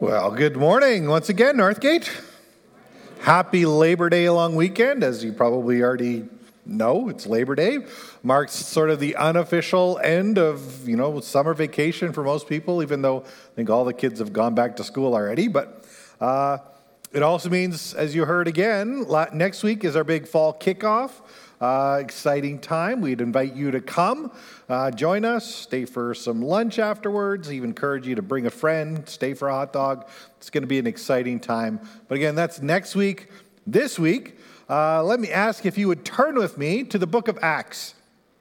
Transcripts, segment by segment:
Well, good morning once again, Northgate. Happy Labor Day long weekend. As you probably already know, it's Labor Day. Marks sort of the unofficial end of, summer vacation for most people, even though I think all the kids have gone back to school already. But it also means, as you heard again, next week is our big fall kickoff. Exciting time. We'd invite you to come, join us, stay for some lunch afterwards. Even encourage you to bring a friend, stay for a hot dog. It's going to be an exciting time. But again, that's next week. This week, let me ask if you would turn with me to the book of Acts.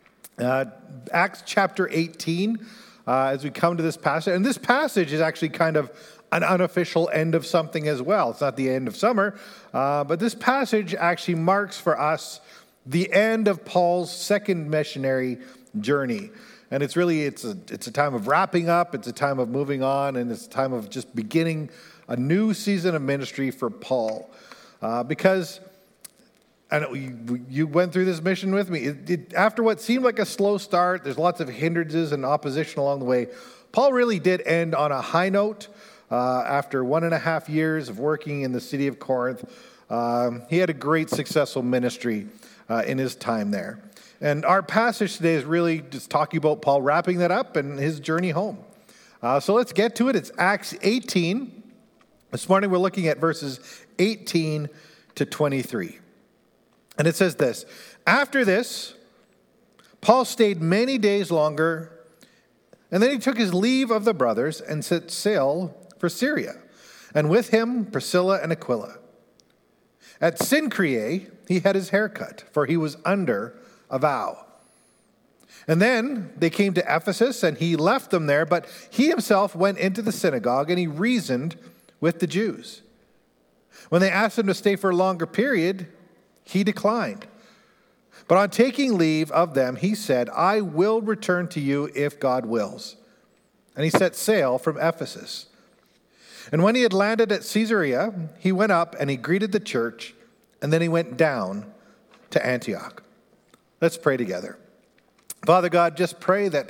Acts chapter 18, as we come to this passage. And this passage is actually kind of an unofficial end of something as well. It's not the end of summer, but this passage actually marks for us the end of Paul's second missionary journey. And it's a time of wrapping up, it's a time of moving on, and it's a time of just beginning a new season of ministry for Paul. Because I know you went through this mission with me. After what seemed like a slow start, there's lots of hindrances and opposition along the way. Paul really did end on a high note. After 1.5 years of working in the city of Corinth, he had a great successful ministry in his time there. And our passage today is really just talking about Paul wrapping that up and his journey home. So let's get to it. It's Acts 18. This morning we're looking at verses 18 to 23. And it says this: After this, Paul stayed many days longer, and then he took his leave of the brothers and set sail for Syria, and with him Priscilla and Aquila. At Cenchreae, he had his hair cut, for he was under a vow. And then they came to Ephesus, and he left them there, but he himself went into the synagogue, and he reasoned with the Jews. When they asked him to stay for a longer period, he declined. But on taking leave of them, he said, "I will return to you if God wills." And he set sail from Ephesus. And when he had landed at Caesarea, he went up and he greeted the church, and then he went down to Antioch. Let's pray together. Father God, just pray that,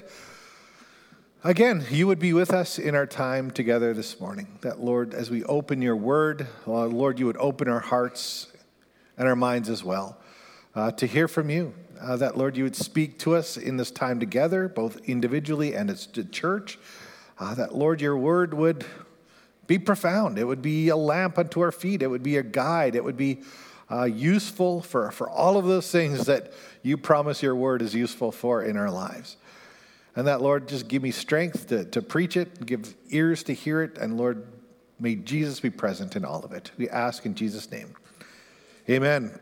again, you would be with us in our time together this morning. That, Lord, as we open your word, Lord, you would open our hearts and our minds as well to hear from you. That, Lord, you would speak to us in this time together, both individually and as a church. That, Lord, your word would be profound. It would be a lamp unto our feet. It would be a guide. It would be useful for all of those things that you promise your word is useful for in our lives. And that, Lord, just give me strength to preach it, give ears to hear it, and Lord, may Jesus be present in all of it. We ask in Jesus' name. Amen.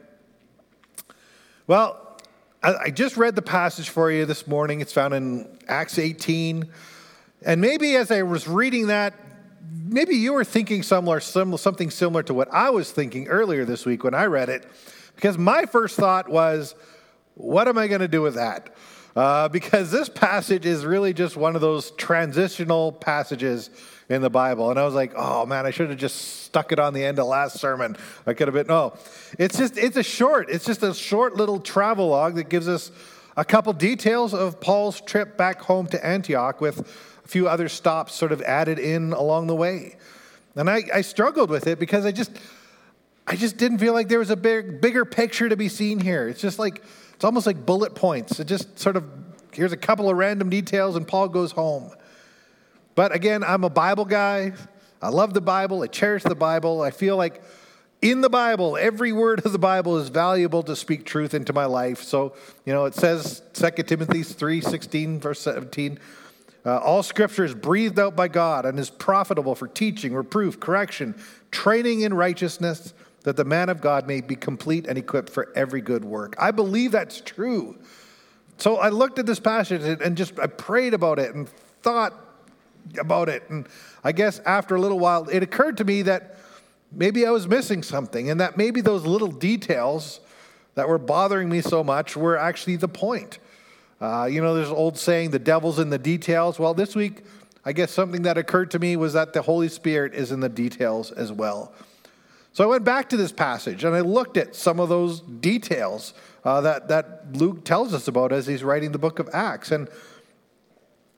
Well, I just read the passage for you this morning. It's found in Acts 18. And maybe as I was reading that, maybe you were thinking something similar to what I was thinking earlier this week when I read it, because my first thought was, what am I going to do with that? Because this passage is really just one of those transitional passages in the Bible. And I was like, oh man, I should have just stuck it on the end of last sermon. I could have been, no. It's just a short little travelogue that gives us a couple details of Paul's trip back home to Antioch with a few other stops sort of added in along the way. And I struggled with it because I just didn't feel like there was a bigger picture to be seen here. It's almost like bullet points. It just sort of, here's a couple of random details and Paul goes home. But again, I'm a Bible guy. I love the Bible. I cherish the Bible. I feel like in the Bible, every word of the Bible is valuable to speak truth into my life. So, it says 2 Timothy 3:16, verse 17, all scripture is breathed out by God and is profitable for teaching, reproof, correction, training in righteousness, that the man of God may be complete and equipped for every good work. I believe that's true. So I looked at this passage and I prayed about it and thought about it. And I guess after a little while, it occurred to me that maybe I was missing something, and that maybe those little details that were bothering me so much were actually the point. There's an old saying, the devil's in the details. Well, this week, I guess something that occurred to me was that the Holy Spirit is in the details as well. So I went back to this passage and I looked at some of those details that Luke tells us about as he's writing the book of Acts. And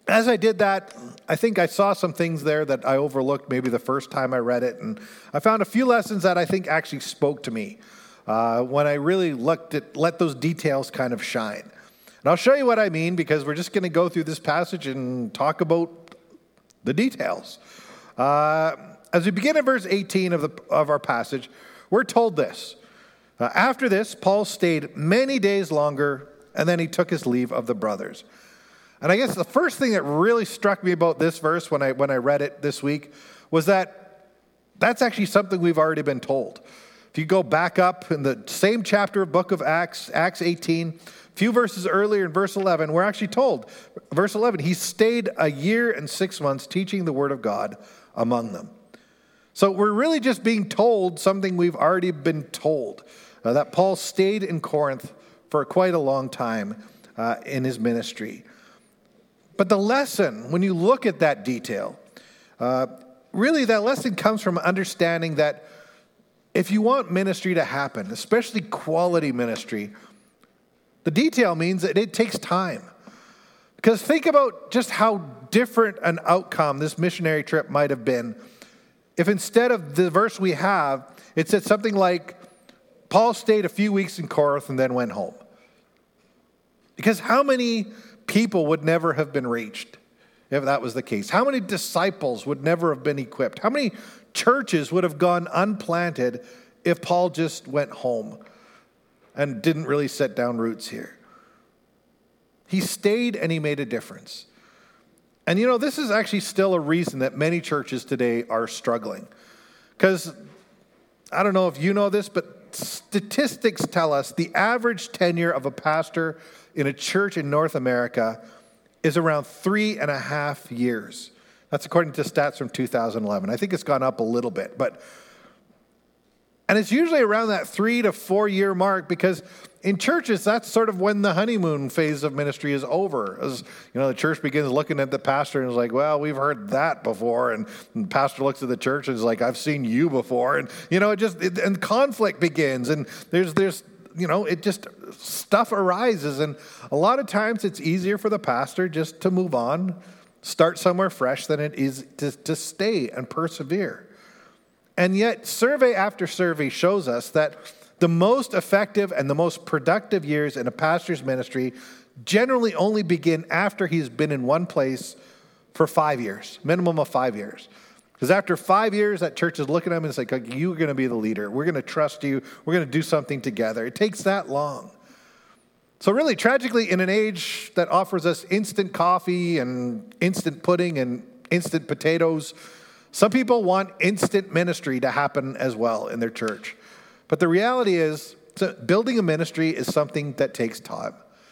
as I did that, I think I saw some things there that I overlooked maybe the first time I read it. And I found a few lessons that I think actually spoke to me when I really let those details kind of shine. And I'll show you what I mean, because we're just going to go through this passage and talk about the details. As we begin in verse 18 of our passage, we're told this. After this, Paul stayed many days longer, and then he took his leave of the brothers. And I guess the first thing that really struck me about this verse when I read it this week was that that's actually something we've already been told. If you go back up in the same chapter of book of Acts, Acts 18, a few verses earlier in verse 11, we're actually told, verse 11, he stayed a year and 6 months teaching the word of God among them. So we're really just being told something we've already been told, that Paul stayed in Corinth for quite a long time in his ministry. But the lesson, when you look at that detail, really that lesson comes from understanding that if you want ministry to happen, especially quality ministry, the detail means that it takes time. Because think about just how different an outcome this missionary trip might have been if instead of the verse we have, it said something like, Paul stayed a few weeks in Corinth and then went home. Because how many people would never have been reached if that was the case? How many disciples would never have been equipped? How many churches would have gone unplanted if Paul just went home and didn't really set down roots here? He stayed and he made a difference. And this is actually still a reason that many churches today are struggling. Because I don't know if you know this, but statistics tell us the average tenure of a pastor in a church in North America is around 3.5 years. That's according to stats from 2011. I think it's gone up a little bit, and it's usually around that 3 to 4 year mark, because in churches, that's sort of when the honeymoon phase of ministry is over. As the church begins looking at the pastor and is like, well, we've heard that before. And the pastor looks at the church and is like, I've seen you before. And, and conflict begins. And there's stuff arises. And a lot of times it's easier for the pastor just to move on, start somewhere fresh, than it is to stay and persevere. And yet, survey after survey shows us that the most effective and the most productive years in a pastor's ministry generally only begin after he's been in one place for 5 years, minimum of 5 years. Because after 5 years, that church is looking at him and it's like, you're going to be the leader. We're going to trust you. We're going to do something together. It takes that long. So really, tragically, in an age that offers us instant coffee and instant pudding and instant potatoes, some people want instant ministry to happen as well in their church. But the reality is, building a ministry is something that takes time.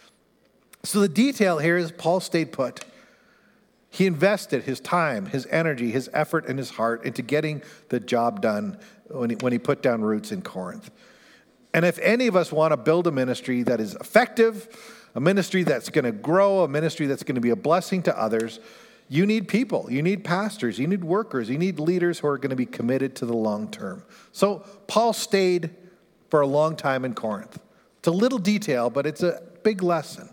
So the detail here is Paul stayed put. He invested his time, his energy, his effort, and his heart into getting the job done when he put down roots in Corinth. And if any of us want to build a ministry that is effective, a ministry that's going to grow, a ministry that's going to be a blessing to others, you need people, you need pastors, you need workers, you need leaders who are going to be committed to the long term. So Paul stayed for a long time in Corinth. It's a little detail, but it's a big lesson.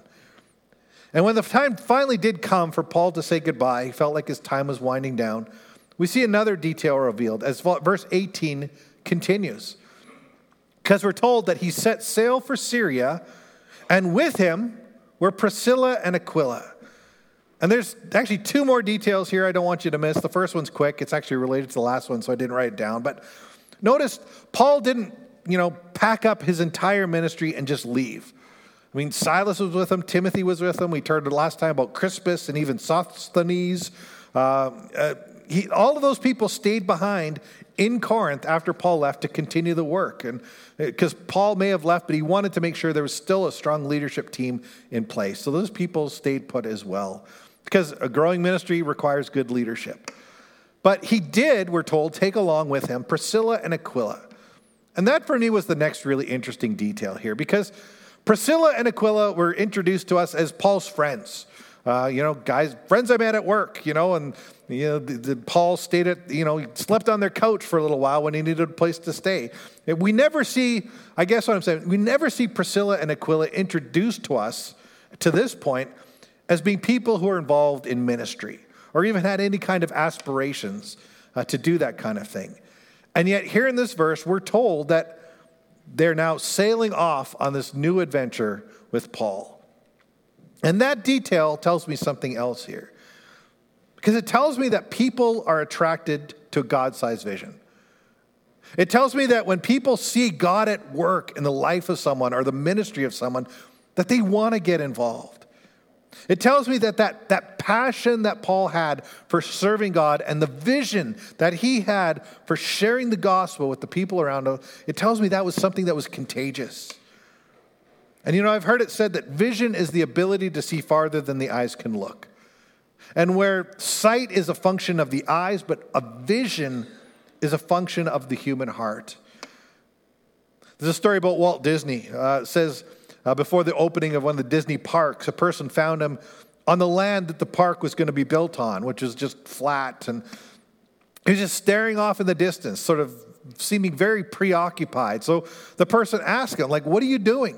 And when the time finally did come for Paul to say goodbye, he felt like his time was winding down, we see another detail revealed as verse 18 continues. Because we're told that he set sail for Syria, and with him were Priscilla and Aquila. And there's actually 2 more details here I don't want you to miss. The first one's quick. It's actually related to the last one, so I didn't write it down. But notice, Paul didn't, pack up his entire ministry and just leave. I mean, Silas was with him. Timothy was with him. We heard last time about Crispus and even Sosthenes. All of those people stayed behind in Corinth after Paul left to continue the work. And because Paul may have left, but he wanted to make sure there was still a strong leadership team in place. So those people stayed put as well, because a growing ministry requires good leadership. But he did, we're told, take along with him Priscilla and Aquila. And that for me was the next really interesting detail here, because Priscilla and Aquila were introduced to us as Paul's friends. Guys, friends I met at work, and Paul stayed at, he slept on their couch for a little while when he needed a place to stay. We never see, I guess what I'm saying, we never see Priscilla and Aquila introduced to us to this point as being people who are involved in ministry or even had any kind of aspirations to do that kind of thing. And yet here in this verse, we're told that they're now sailing off on this new adventure with Paul. And that detail tells me something else here. Because it tells me that people are attracted to a God-sized vision. It tells me that when people see God at work in the life of someone or the ministry of someone, that they want to get involved. It tells me that passion that Paul had for serving God and the vision that he had for sharing the gospel with the people around him, it tells me that was something that was contagious. And I've heard it said that vision is the ability to see farther than the eyes can look. And where sight is a function of the eyes, but a vision is a function of the human heart. There's a story about Walt Disney. It says before the opening of one of the Disney parks, a person found him on the land that the park was going to be built on, which was just flat. And he was just staring off in the distance, sort of seeming very preoccupied. So the person asked him, what are you doing?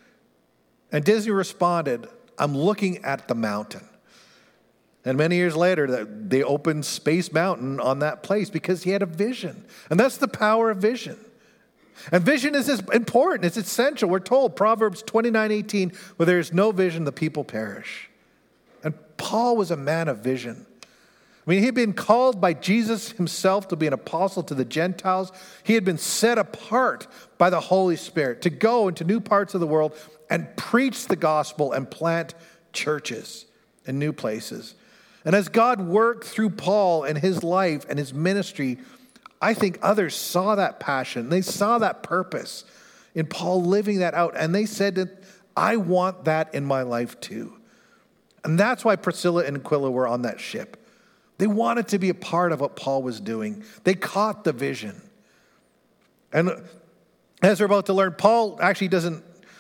And Disney responded, I'm looking at the mountain. And many years later, they opened Space Mountain on that place because he had a vision. And that's the power of vision. And vision is important. It's essential. We're told, Proverbs 29:18, where there is no vision, the people perish. And Paul was a man of vision. He had been called by Jesus himself to be an apostle to the Gentiles. He had been set apart by the Holy Spirit to go into new parts of the world and preach the gospel and plant churches in new places. And as God worked through Paul and his life and his ministry, I think others saw that passion. They saw that purpose in Paul living that out. And they said that I want that in my life too. And that's why Priscilla and Aquila were on that ship. They wanted to be a part of what Paul was doing. They caught the vision. And as we're about to learn, Paul actually doesn't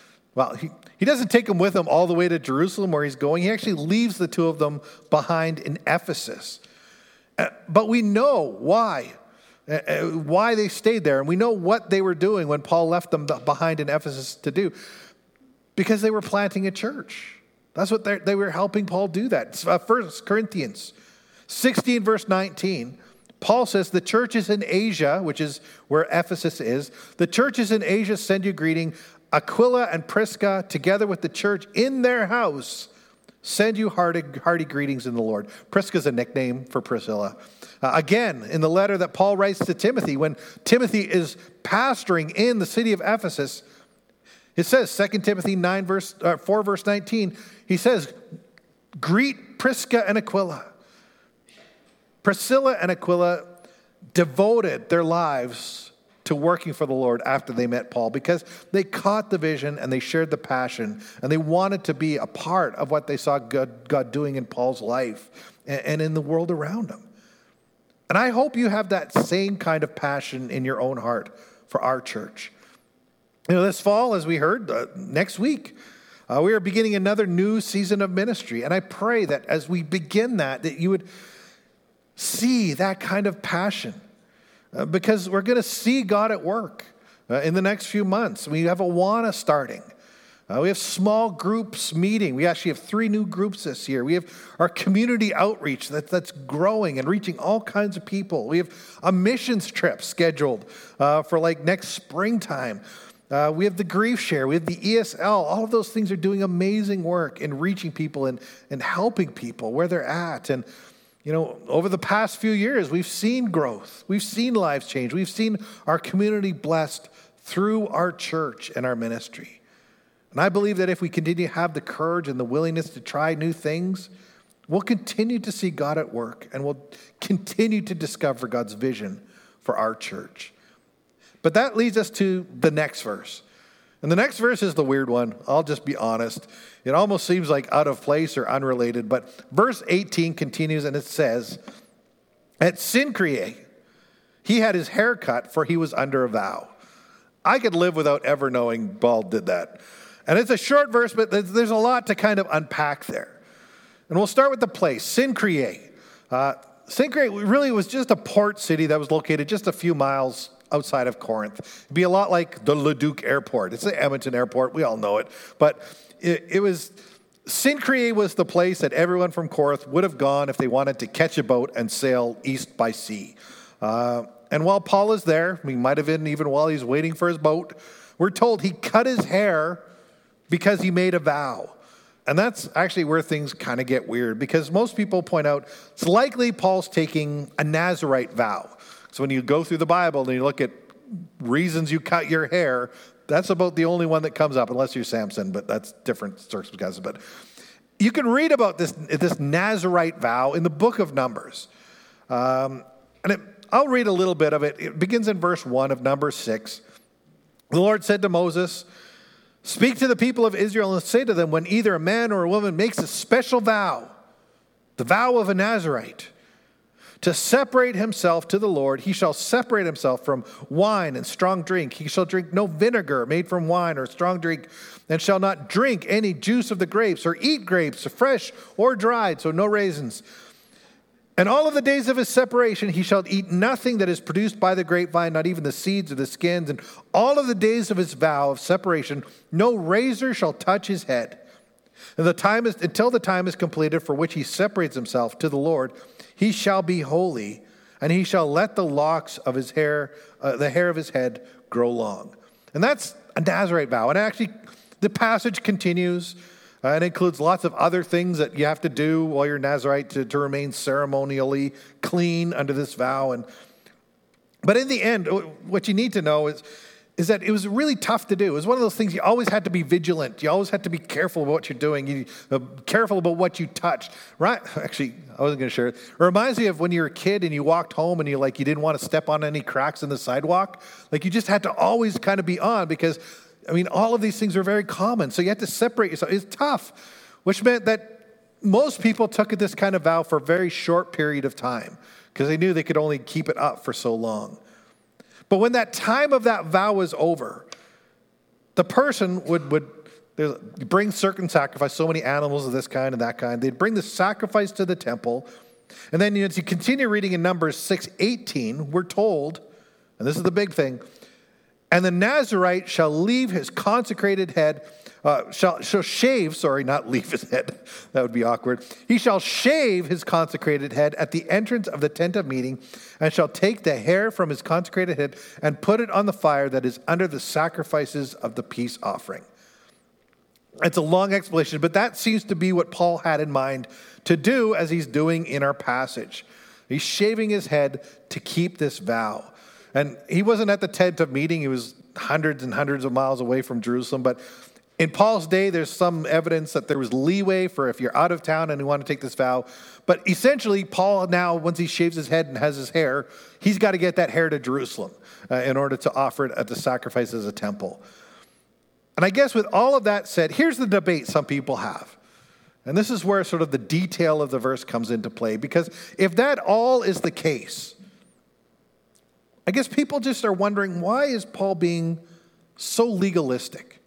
take them with him all the way to Jerusalem where he's going. He actually leaves the two of them behind in Ephesus. But we know why they stayed there. And we know what they were doing when Paul left them behind in Ephesus to do. Because they were planting a church. That's what they were helping Paul do that. 1 Corinthians 16, verse 19. Paul says, the churches in Asia, which is where Ephesus is, the churches in Asia send you greeting. Aquila and Prisca, together with the church in their house, send you hearty greetings in the Lord. Prisca is a nickname for Priscilla. Again, in the letter that Paul writes to Timothy, when Timothy is pastoring in the city of Ephesus, it says, 2 Timothy 4, verse 19, he says, greet Prisca and Aquila. Priscilla and Aquila devoted their lives to working for the Lord after they met Paul because they caught the vision and they shared the passion and they wanted to be a part of what they saw God doing in Paul's life and in the world around him. And I hope you have that same kind of passion in your own heart for our church. This fall, as we heard, next week, we are beginning another new season of ministry. And I pray that as we begin that you would see that kind of passion. Because we're going to see God at work in the next few months. We have Awana starting. We have small groups meeting. We actually have 3 new groups this year. We have our community outreach that's growing and reaching all kinds of people. We have a missions trip scheduled for next springtime. We have the Grief Share. We have the ESL. All of those things are doing amazing work in reaching people and helping people where they're at. And over the past few years, we've seen growth. We've seen lives change. We've seen our community blessed through our church and our ministry. And I believe that if we continue to have the courage and the willingness to try new things, we'll continue to see God at work and we'll continue to discover God's vision for our church. But that leads us to the next verse. And the next verse is the weird one. I'll just be honest. It almost seems like out of place or unrelated. But verse 18 continues and it says, at Cenchreae, he had his hair cut for he was under a vow. I could live without ever knowing Paul did that. And it's a short verse, but there's a lot to kind of unpack there. And we'll start with the place, Cenchreae. Cenchreae really was just a port city that was located just a few miles outside of Corinth. It'd be a lot like the Leduc Airport. It's the Edmonton Airport. We all know it. But it was Cenchreae was the place that everyone from Corinth would have gone if they wanted to catch a boat and sail east by sea. And while Paul is there, he might have been even while he's waiting for his boat, we're told he cut his hair because he made a vow. And that's actually where things kind of get weird, because most people point out it's likely Paul's taking a Nazirite vow. So when you go through the Bible and you look at reasons you cut your hair, that's about the only one that comes up, unless you're Samson, but that's different circumstances. But you can read about this Nazirite vow in the book of Numbers. I'll read a little bit of it. It begins in verse 1 of Numbers 6. The Lord said to Moses, "Speak to the people of Israel and say to them, when either a man or a woman makes a special vow, the vow of a Nazirite, to separate himself to the Lord, he shall separate himself from wine and strong drink. He shall drink no vinegar made from wine or strong drink, and shall not drink any juice of the grapes, or eat grapes, fresh or dried, so no raisins. And all of the days of his separation he shall eat nothing that is produced by the grapevine, not even the seeds or the skins. And all of the days of his vow of separation, no razor shall touch his head. And until the time is completed for which he separates himself to the Lord, he shall be holy, and he shall let the locks of his hair, the hair of his head, grow long." And that's a Nazirite vow. And actually, the passage continues. It includes lots of other things that you have to do while you're Nazirite to remain ceremonially clean under this vow. But in the end, what you need to know is that it was really tough to do. It was one of those things you always had to be vigilant. You always had to be careful about what you're doing. Careful about what you touched. Right? Actually, I wasn't going to share it. It reminds me of when you were a kid and you walked home and you didn't want to step on any cracks in the sidewalk. You just had to always kind of be on, because all of these things are very common. So you had to separate yourself. It's tough, which meant that most people took this kind of vow for a very short period of time, because they knew they could only keep it up for so long. But when that time of that vow was over, the person would bring certain sacrifice, so many animals of this kind and that kind. They'd bring the sacrifice to the temple. And then as you continue reading in Numbers 6:18, we're told, and this is the big thing, "And the Nazirite shall leave his consecrated head, shall shave," not leave his head, that would be awkward. "He shall shave his consecrated head at the entrance of the tent of meeting, and shall take the hair from his consecrated head and put it on the fire that is under the sacrifices of the peace offering." It's a long explanation, but that seems to be what Paul had in mind to do, as he's doing in our passage. He's shaving his head to keep this vow. And he wasn't at the tent of meeting. He was hundreds and hundreds of miles away from Jerusalem. But in Paul's day, there's some evidence that there was leeway for if you're out of town and you want to take this vow. But essentially, Paul now, once he shaves his head and has his hair, he's got to get that hair to Jerusalem in order to offer it at the sacrifice as a temple. And I guess with all of that said, here's the debate some people have. And this is where sort of the detail of the verse comes into play. Because if that all is the case, I guess people just are wondering, why is Paul being so legalistic?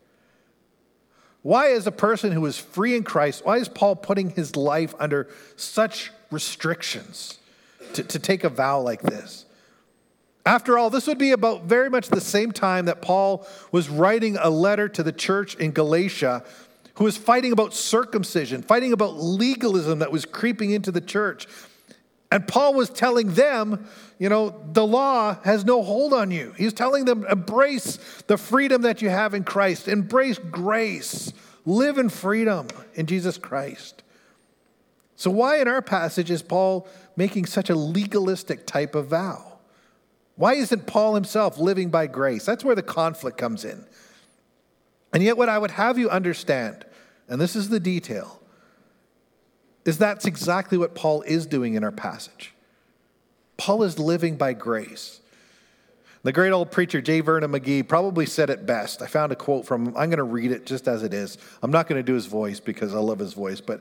Why, as a person who is free in Christ, why is Paul putting his life under such restrictions to take a vow like this? After all, this would be about very much the same time that Paul was writing a letter to the church in Galatia, who was fighting about circumcision, fighting about legalism that was creeping into the church. And Paul was telling them, the law has no hold on you. He's telling them, embrace the freedom that you have in Christ. Embrace grace. Live in freedom in Jesus Christ. So why in our passage is Paul making such a legalistic type of vow? Why isn't Paul himself living by grace? That's where the conflict comes in. And yet what I would have you understand, and this is the detail, is that's exactly what Paul is doing in our passage. Paul is living by grace. The great old preacher J. Vernon McGee probably said it best. I found a quote from him. I'm going to read it just as it is. I'm not going to do his voice because I love his voice, but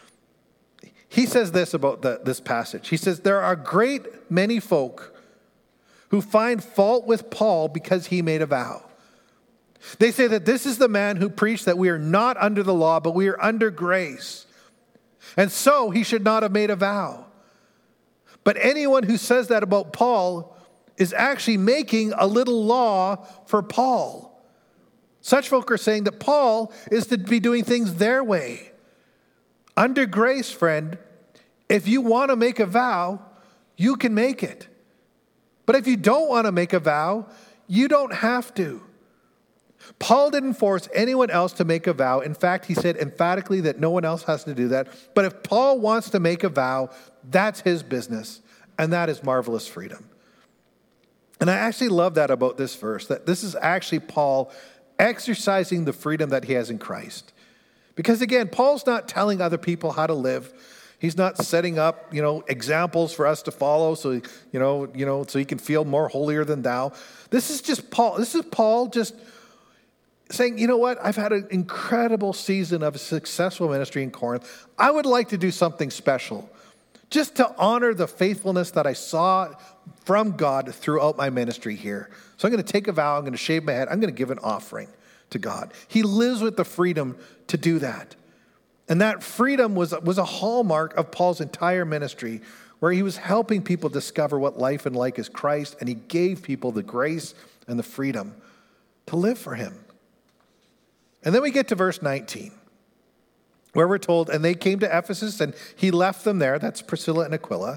he says this about this passage. He says, "There are a great many folk who find fault with Paul because he made a vow. They say that this is the man who preached that we are not under the law, but we are under grace. And so he should not have made a vow. But anyone who says that about Paul is actually making a little law for Paul. Such folk are saying that Paul is to be doing things their way. Under grace, friend, if you want to make a vow, you can make it. But if you don't want to make a vow, you don't have to. Paul didn't force anyone else to make a vow. In fact, he said emphatically that no one else has to do that. But if Paul wants to make a vow, that's his business. And that is marvelous freedom. And I actually love that about this verse, that this is actually Paul exercising the freedom that he has in Christ. Because again, Paul's not telling other people how to live. He's not setting up, examples for us to follow so he can feel more holier than thou. This is just Paul. This is Paul just saying, you know what? I've had an incredible season of a successful ministry in Corinth. I would like to do something special just to honor the faithfulness that I saw from God throughout my ministry here. So I'm going to take a vow. I'm going to shave my head. I'm going to give an offering to God. He lives with the freedom to do that. And that freedom was a hallmark of Paul's entire ministry, where he was helping people discover what life and like is Christ, and he gave people the grace and the freedom to live for him. And then we get to verse 19, where we're told, and they came to Ephesus, and he left them there. That's Priscilla and Aquila.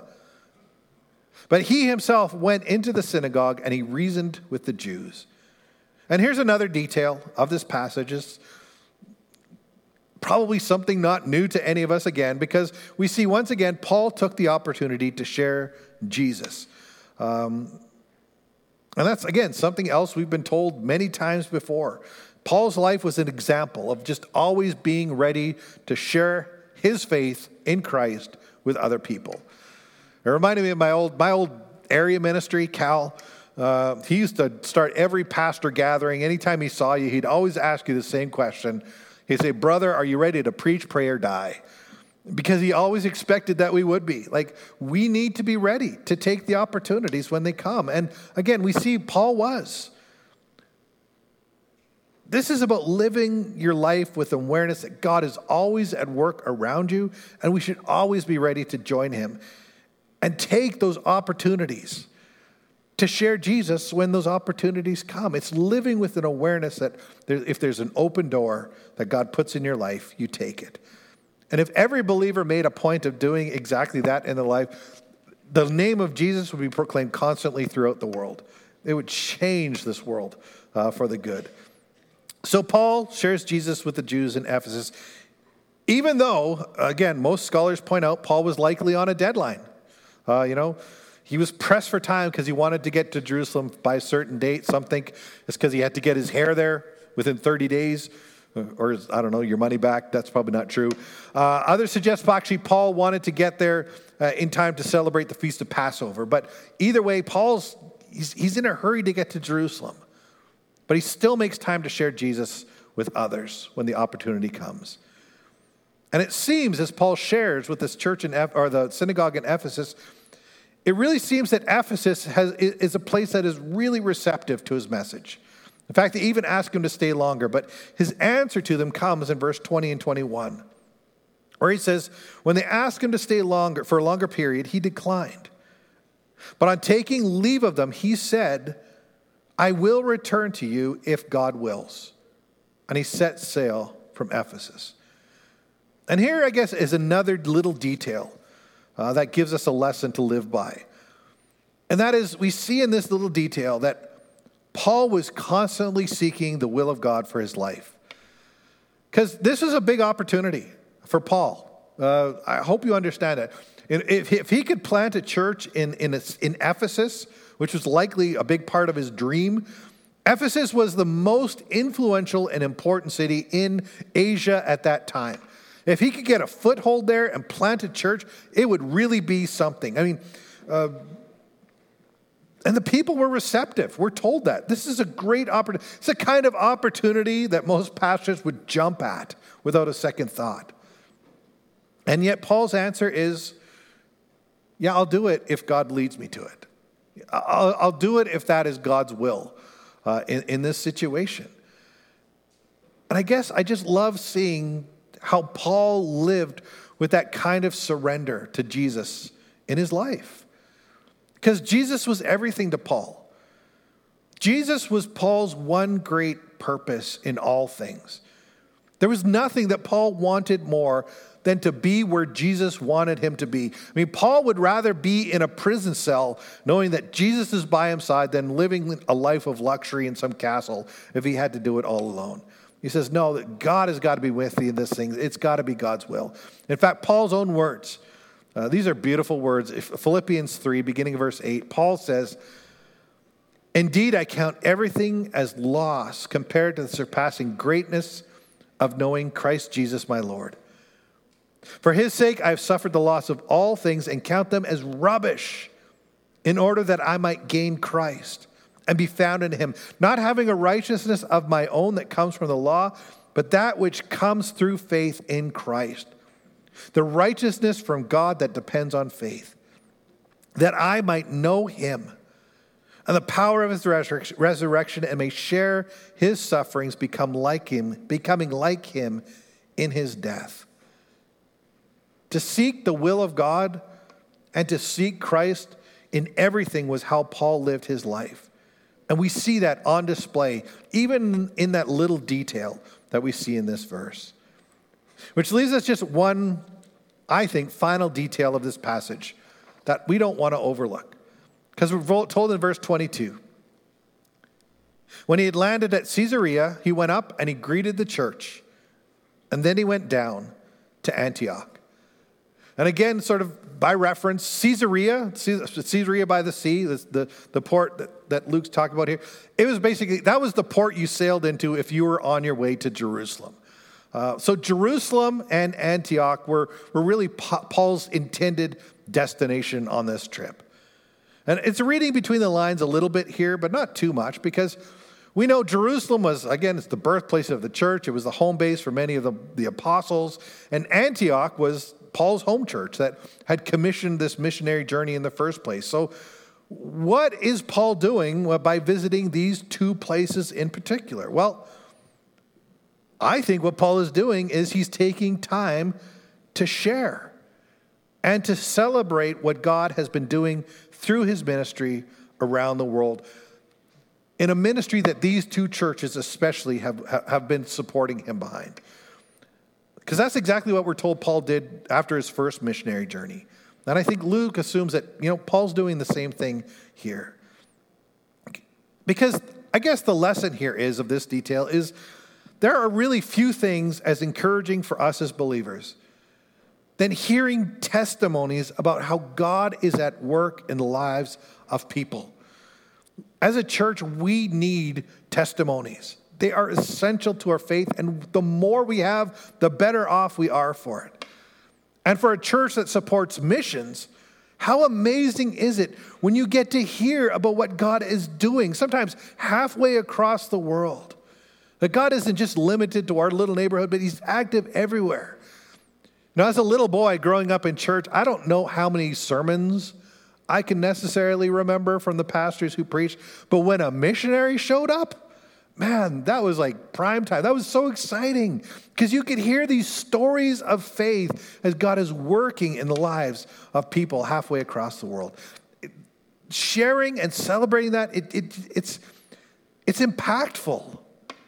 But he himself went into the synagogue, and he reasoned with the Jews. And here's another detail of this passage. It's probably something not new to any of us again, because we see once again, Paul took the opportunity to share Jesus. And that's, again, something else we've been told many times before. Paul's life was an example of just always being ready to share his faith in Christ with other people. It reminded me of my old area ministry, Cal. He used to start every pastor gathering. Anytime he saw you, he'd always ask you the same question. He'd say, brother, are you ready to preach, pray, or die? Because he always expected that we would be. Like, we need to be ready to take the opportunities when they come. And again, we see Paul was. This is about living your life with awareness that God is always at work around you, and we should always be ready to join him and take those opportunities to share Jesus when those opportunities come. It's living with an awareness that if there's an open door that God puts in your life, you take it. And if every believer made a point of doing exactly that in their life, the name of Jesus would be proclaimed constantly throughout the world. It would change this world for the good. So Paul shares Jesus with the Jews in Ephesus, even though, again, most scholars point out Paul was likely on a deadline. He was pressed for time because he wanted to get to Jerusalem by a certain date. Some think it's because he had to get his hair there within 30 days, or I don't know, your money back. That's probably not true. Others suggest actually Paul wanted to get there in time to celebrate the Feast of Passover. But either way, he's in a hurry to get to Jerusalem. But he still makes time to share Jesus with others when the opportunity comes. And it seems, as Paul shares with this church or the synagogue in Ephesus, it really seems that Ephesus is a place that is really receptive to his message. In fact, they even ask him to stay longer. But his answer to them comes in verse 20 and 21, where he says, when they asked him to stay longer for a longer period, he declined. But on taking leave of them, he said, I will return to you if God wills. And he set sail from Ephesus. And here, I guess, is another little detail that gives us a lesson to live by. And that is, we see in this little detail that Paul was constantly seeking the will of God for his life. Because this is a big opportunity for Paul. I hope you understand it. If he could plant a church in Ephesus, which was likely a big part of his dream, Ephesus was the most influential and important city in Asia at that time. If he could get a foothold there and plant a church, it would really be something. I mean, and the people were receptive. We're told that. This is a great opportunity. It's a kind of opportunity that most pastors would jump at without a second thought. And yet Paul's answer is, yeah, I'll do it if God leads me to it. I'll do it if that is God's will in this situation. And I guess I just love seeing how Paul lived with that kind of surrender to Jesus in his life. Because Jesus was everything to Paul. Jesus was Paul's one great purpose in all things. There was nothing that Paul wanted more than to be where Jesus wanted him to be. I mean, Paul would rather be in a prison cell knowing that Jesus is by his side than living a life of luxury in some castle if he had to do it all alone. He says, no, that God has got to be with you in this thing. It's got to be God's will. In fact, Paul's own words, these are beautiful words. Philippians 3, beginning of verse 8, Paul says, indeed, I count everything as loss compared to the surpassing greatness of knowing Christ Jesus my Lord. For his sake, I have suffered the loss of all things and count them as rubbish in order that I might gain Christ and be found in him, not having a righteousness of my own that comes from the law, but that which comes through faith in Christ. The righteousness from God that depends on faith, that I might know him and the power of his resurrection and may share his sufferings, becoming like him in his death. To seek the will of God and to seek Christ in everything was how Paul lived his life. And we see that on display, even in that little detail that we see in this verse. Which leaves us just one, I think, final detail of this passage that we don't want to overlook. Because we're told in verse 22, when he had landed at Caesarea, he went up and he greeted the church. And then he went down to Antioch. And again, sort of by reference, Caesarea by the sea, the port that Luke's talking about here, it was basically, that was the port you sailed into if you were on your way to Jerusalem. So Jerusalem and Antioch were really Paul's intended destination on this trip. And it's reading between the lines a little bit here, but not too much, because we know Jerusalem was, again, it's the birthplace of the church. It was the home base for many of the apostles. And Antioch was Paul's home church that had commissioned this missionary journey in the first place. So what is Paul doing by visiting these two places in particular? Well, I think what Paul is doing is he's taking time to share and to celebrate what God has been doing through his ministry around the world, in a ministry that these two churches especially have been supporting him behind. Because that's exactly what we're told Paul did after his first missionary journey. And I think Luke assumes that, Paul's doing the same thing here. Because I guess the lesson here of this detail is there are really few things as encouraging for us as believers than hearing testimonies about how God is at work in the lives of people. As a church, we need testimonies. They are essential to our faith, and the more we have, the better off we are for it. And for a church that supports missions, how amazing is it when you get to hear about what God is doing, sometimes halfway across the world. That God isn't just limited to our little neighborhood, but he's active everywhere. Now, as a little boy growing up in church, I don't know how many sermons I can necessarily remember from the pastors who preached, but when a missionary showed up, man, that was like prime time. That was so exciting because you could hear these stories of faith as God is working in the lives of people halfway across the world. Sharing and celebrating that, it's impactful.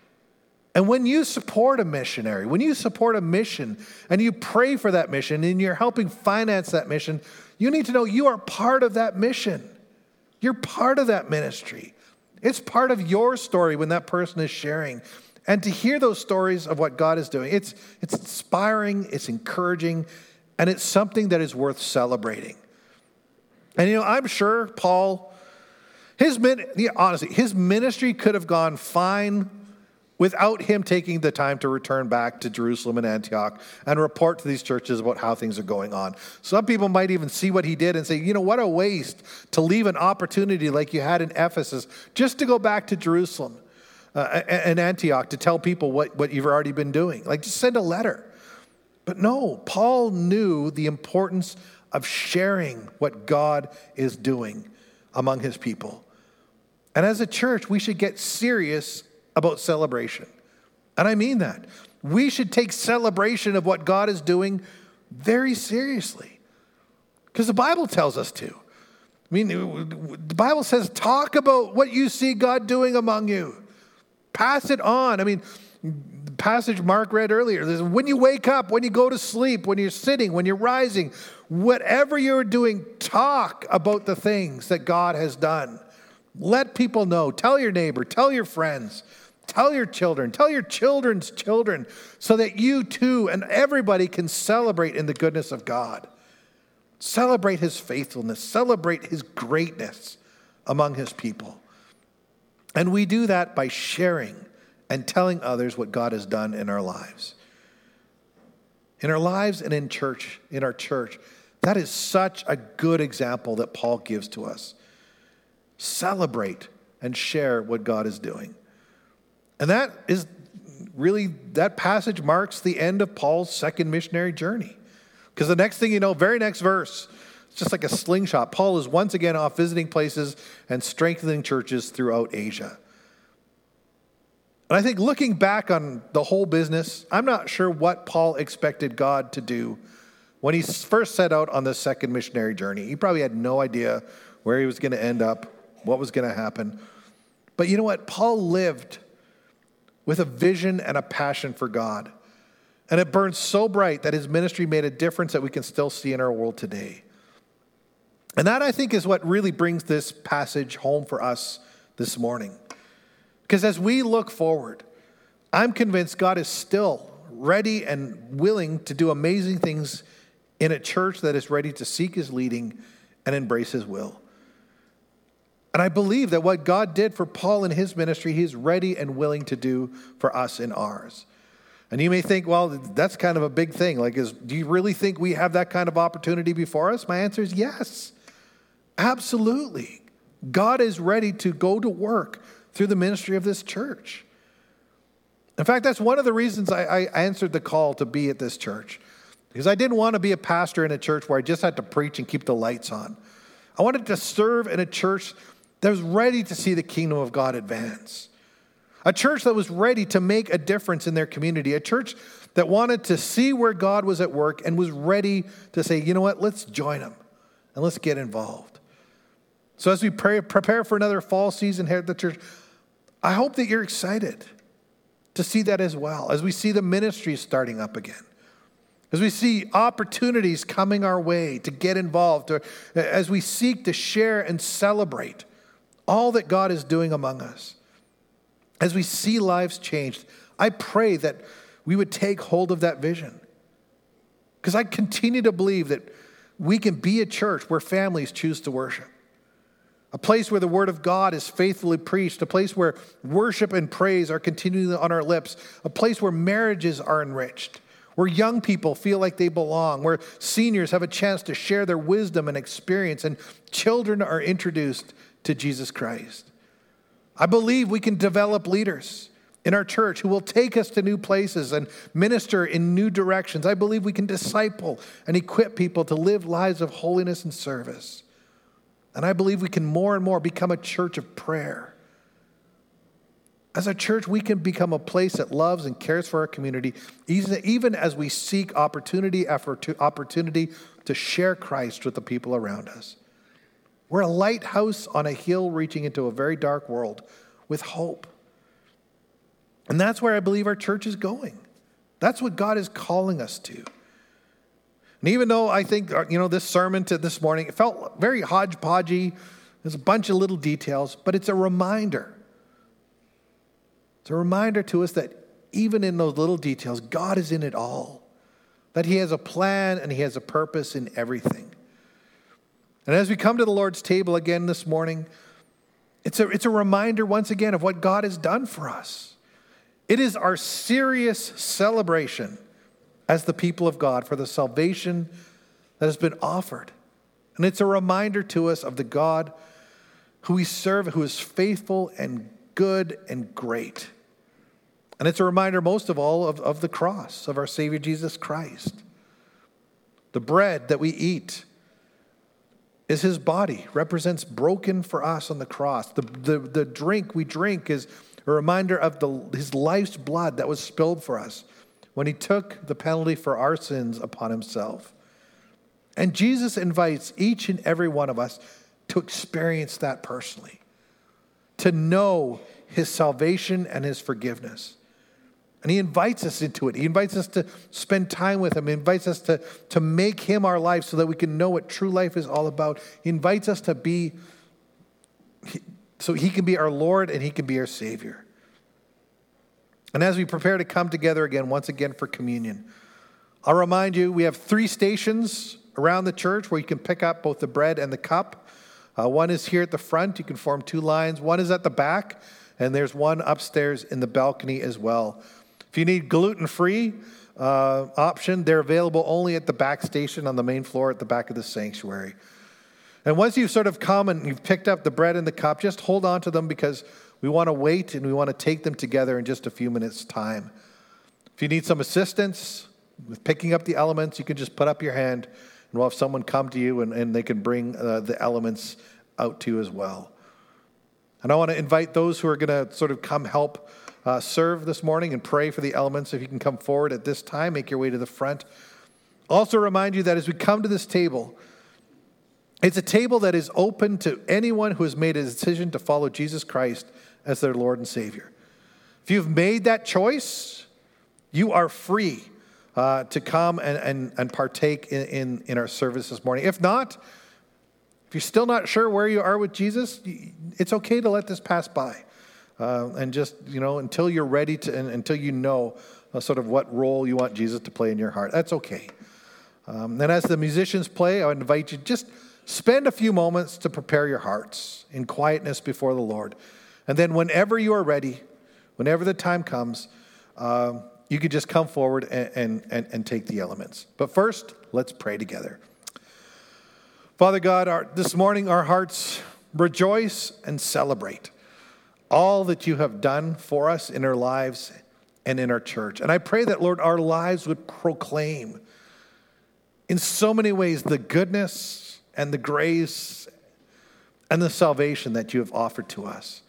And when you support a missionary, when you support a mission and you pray for that mission and you're helping finance that mission, you need to know you are part of that mission. You're part of that ministry. It's part of your story when that person is sharing. And to hear those stories of what God is doing, it's inspiring, it's encouraging, and it's something that is worth celebrating. And I'm sure Paul, his ministry could have gone fine without him taking the time to return back to Jerusalem and Antioch and report to these churches about how things are going on. Some people might even see what he did and say, what a waste to leave an opportunity like you had in Ephesus just to go back to Jerusalem and Antioch to tell people what you've already been doing. Like, just send a letter. But no, Paul knew the importance of sharing what God is doing among his people. And as a church, we should get serious about celebration. And I mean that. We should take celebration of what God is doing very seriously. Because the Bible tells us to. The Bible says, talk about what you see God doing among you. Pass it on. passage Mark read earlier, when you wake up, when you go to sleep, when you're sitting, when you're rising, whatever you're doing, talk about the things that God has done. Let people know. Tell your neighbor, tell your friends, tell your children, tell your children's children, so that you too and everybody can celebrate in the goodness of God. Celebrate his faithfulness, celebrate his greatness among his people. And we do that by sharing and telling others what God has done in our lives. In our lives and in our church, that is such a good example that Paul gives to us. Celebrate and share what God is doing. And that passage marks the end of Paul's second missionary journey. Because the next thing you know, very next verse, it's just like a slingshot. Paul is once again off visiting places and strengthening churches throughout Asia. And I think looking back on the whole business, I'm not sure what Paul expected God to do when he first set out on this second missionary journey. He probably had no idea where he was going to end up, what was going to happen. But you know what? Paul lived with a vision and a passion for God. And it burned so bright that his ministry made a difference that we can still see in our world today. And that, I think, is what really brings this passage home for us this morning. Because as we look forward, I'm convinced God is still ready and willing to do amazing things in a church that is ready to seek his leading and embrace his will. And I believe that what God did for Paul in his ministry, he's ready and willing to do for us in ours. And you may think, well, that's kind of a big thing. Do you really think we have that kind of opportunity before us? My answer is yes, absolutely. God is ready to go to work through the ministry of this church. In fact, that's one of the reasons I answered the call to be at this church. Because I didn't want to be a pastor in a church where I just had to preach and keep the lights on. I wanted to serve in a church that was ready to see the kingdom of God advance. A church that was ready to make a difference in their community. A church that wanted to see where God was at work and was ready to say, you know what, let's join him and let's get involved. So as we prepare for another fall season here at the church, I hope that you're excited to see that as well. As we see the ministry starting up again. As we see opportunities coming our way to get involved. As we seek to share and celebrate all that God is doing among us. As we see lives changed, I pray that we would take hold of that vision. Because I continue to believe that we can be a church where families choose to worship. A place where the word of God is faithfully preached. A place where worship and praise are continually on our lips. A place where marriages are enriched. Where young people feel like they belong. Where seniors have a chance to share their wisdom and experience. And children are introduced to Jesus Christ. I believe we can develop leaders in our church who will take us to new places and minister in new directions. I believe we can disciple and equip people to live lives of holiness and service. And I believe we can more and more become a church of prayer. As a church, we can become a place that loves and cares for our community, even as we seek opportunity after opportunity to share Christ with the people around us. We're a lighthouse on a hill reaching into a very dark world with hope. And that's where I believe our church is going. That's what God is calling us to. And even though I think, this sermon to this morning, it felt very hodgepodgey, there's a bunch of little details, but it's a reminder. It's a reminder to us that even in those little details, God is in it all. That he has a plan and he has a purpose in everything. And as we come to the Lord's table again this morning, it's a reminder once again of what God has done for us. It is our serious celebration as the people of God for the salvation that has been offered. And it's a reminder to us of the God who we serve, who is faithful and good and great. And it's a reminder most of all of the cross of our Savior Jesus Christ. The bread that we eat is his body, represents broken for us on the cross. The drink we drink is a reminder of his life's blood that was spilled for us when he took the penalty for our sins upon himself. And Jesus invites each and every one of us to experience that personally, to know his salvation and his forgiveness. And he invites us into it. He invites us to spend time with him. He invites us to make him our life so that we can know what true life is all about. He invites us to be, so he can be our Lord and he can be our Savior. And as we prepare to come together again, once again for communion, I'll remind you, we have 3 stations around the church where you can pick up both the bread and the cup. One is here at the front. You can form 2 lines. One is at the back, and there's one upstairs in the balcony as well. If you need gluten-free option, they're available only at the back station on the main floor at the back of the sanctuary. And once you've sort of come and you've picked up the bread and the cup, just hold on to them because we want to wait and we want to take them together in just a few minutes' time. If you need some assistance with picking up the elements, you can just put up your hand and we'll have someone come to you and they can bring the elements out to you as well. And I want to invite those who are going to sort of come help serve this morning and pray for the elements. If you can come forward at this time, make your way to the front. Also remind you that as we come to this table, it's a table that is open to anyone who has made a decision to follow Jesus Christ as their Lord and Savior. If you've made that choice, you are free to come and partake in our service this morning. If not, if you're still not sure where you are with Jesus, it's okay to let this pass by. And just, until you're ready to, and until you know sort of what role you want Jesus to play in your heart. That's okay. And as the musicians play, I would invite you just spend a few moments to prepare your hearts in quietness before the Lord. And then whenever you are ready, whenever the time comes, you could just come forward and take the elements. But first, let's pray together. Father God, this morning our hearts rejoice and celebrate all that you have done for us in our lives and in our church. And I pray that, Lord, our lives would proclaim in so many ways the goodness and the grace and the salvation that you have offered to us.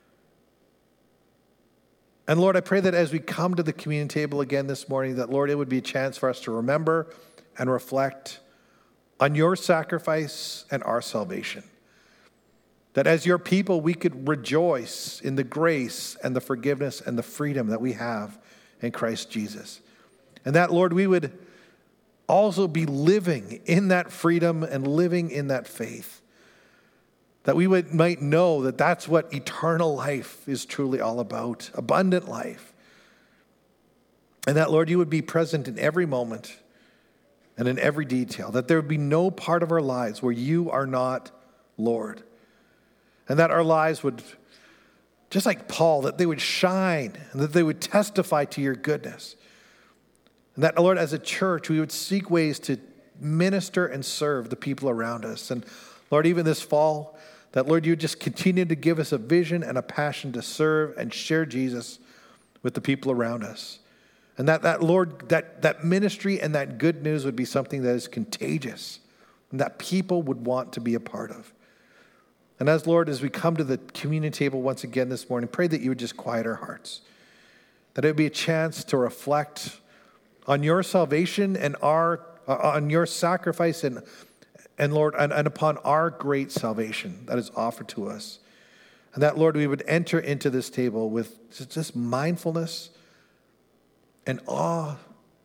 And Lord, I pray that as we come to the communion table again this morning, that, Lord, it would be a chance for us to remember and reflect on your sacrifice and our salvation. That as your people, we could rejoice in the grace and the forgiveness and the freedom that we have in Christ Jesus. And that, Lord, we would also be living in that freedom and living in that faith. That we might know that that's what eternal life is truly all about, abundant life. And that, Lord, you would be present in every moment and in every detail. That there would be no part of our lives where you are not Lord. And that our lives would, just like Paul, that they would shine and that they would testify to your goodness. And that, Lord, as a church, we would seek ways to minister and serve the people around us. And Lord, even this fall, that, Lord, you would just continue to give us a vision and a passion to serve and share Jesus with the people around us. And that Lord, that ministry and that good news would be something that is contagious and that people would want to be a part of. And as, Lord, as we come to the communion table once again this morning, pray that you would just quiet our hearts. That it would be a chance to reflect on your salvation and on your sacrifice and Lord, and upon our great salvation that is offered to us. And that, Lord, we would enter into this table with just mindfulness and awe.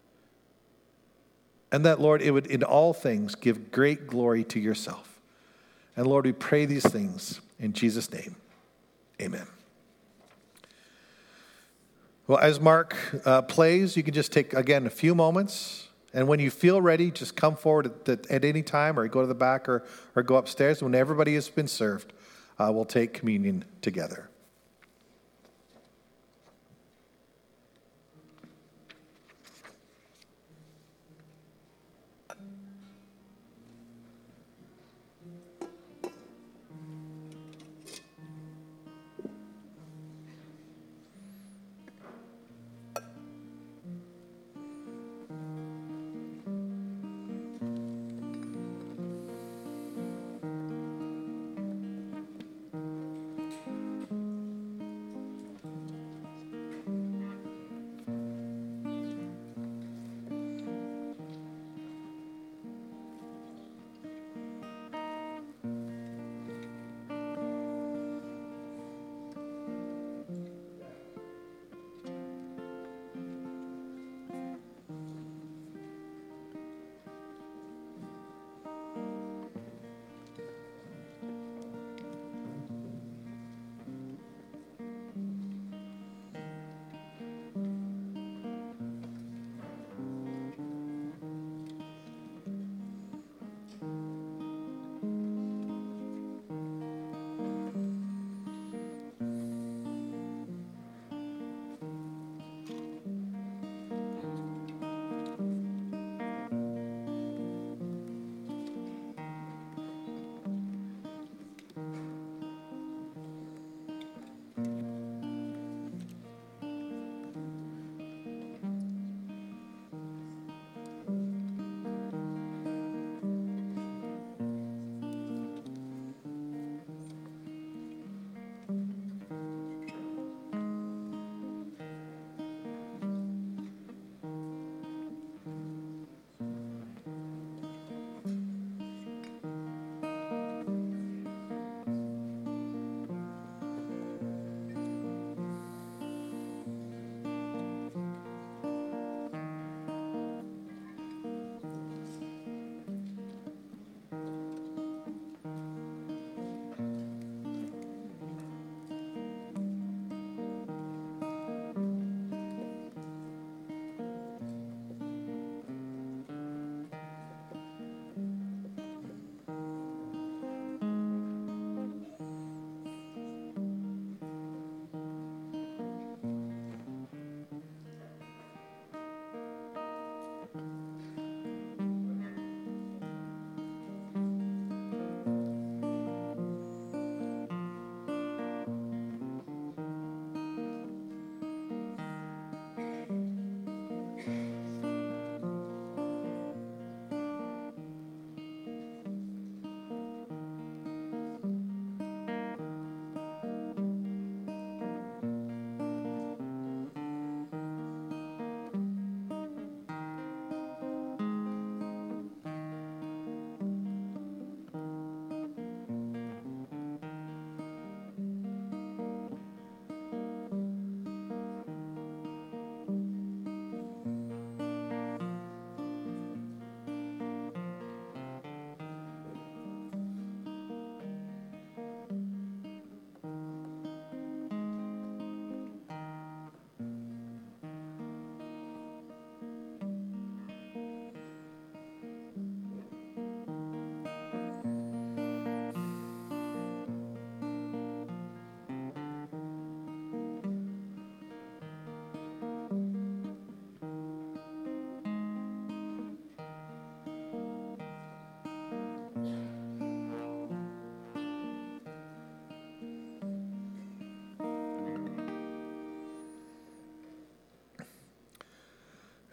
And that, Lord, it would in all things give great glory to yourself. And Lord, we pray these things in Jesus' name. Amen. Well, as Mark plays, you can just take, again, a few moments. And when you feel ready, just come forward at any time or go to the back or go upstairs. When everybody has been served, we'll take communion together.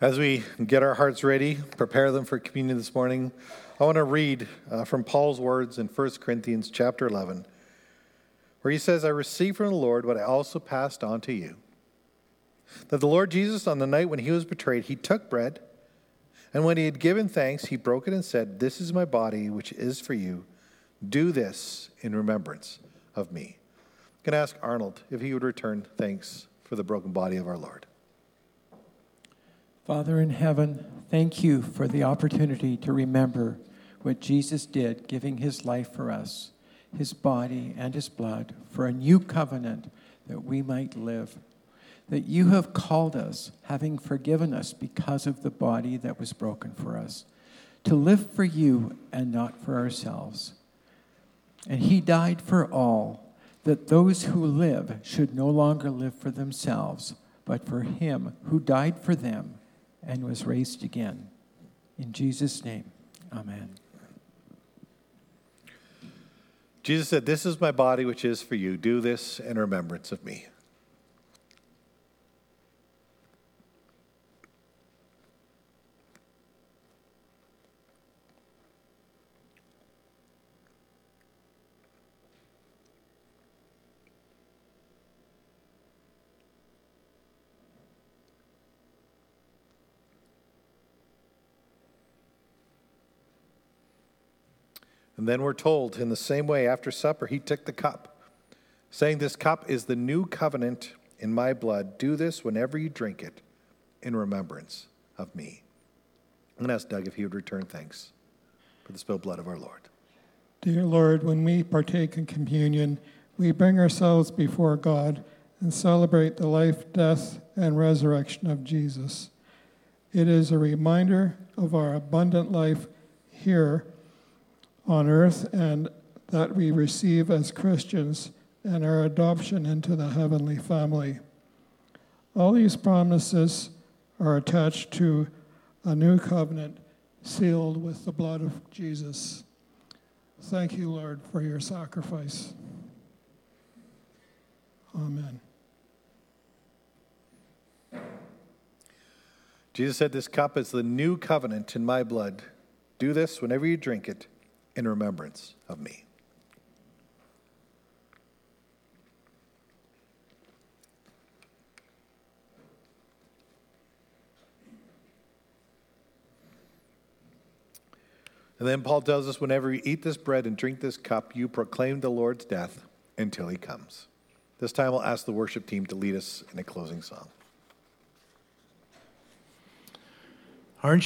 As we get our hearts ready, prepare them for communion this morning, I want to read from Paul's words in 1 Corinthians chapter 11, where he says, I received from the Lord what I also passed on to you. That the Lord Jesus, on the night when he was betrayed, he took bread, and when he had given thanks, he broke it and said, This is my body, which is for you. Do this in remembrance of me. I'm going to ask Arnold if he would return thanks for the broken body of our Lord. Father in heaven, thank you for the opportunity to remember what Jesus did, giving his life for us, his body and his blood, for a new covenant that we might live. That you have called us, having forgiven us because of the body that was broken for us, to live for you and not for ourselves. And he died for all, that those who live should no longer live for themselves, but for him who died for them and was raised again. In Jesus' name, amen. Jesus said, This is my body, which is for you. Do this in remembrance of me. And then we're told, in the same way, after supper, he took the cup, saying, This cup is the new covenant in my blood. Do this whenever you drink it in remembrance of me. I'm going to ask Doug if he would return thanks for the spilled blood of our Lord. Dear Lord, when we partake in communion, we bring ourselves before God and celebrate the life, death, and resurrection of Jesus. It is a reminder of our abundant life here on earth and that we receive as Christians and our adoption into the heavenly family. All these promises are attached to a new covenant sealed with the blood of Jesus. Thank you, Lord, for your sacrifice. Amen. Jesus said, This cup is the new covenant in my blood. Do this whenever you drink it in remembrance of me. And then Paul tells us, whenever you eat this bread and drink this cup, you proclaim the Lord's death until he comes. This time I'll ask the worship team to lead us in a closing song. Aren't you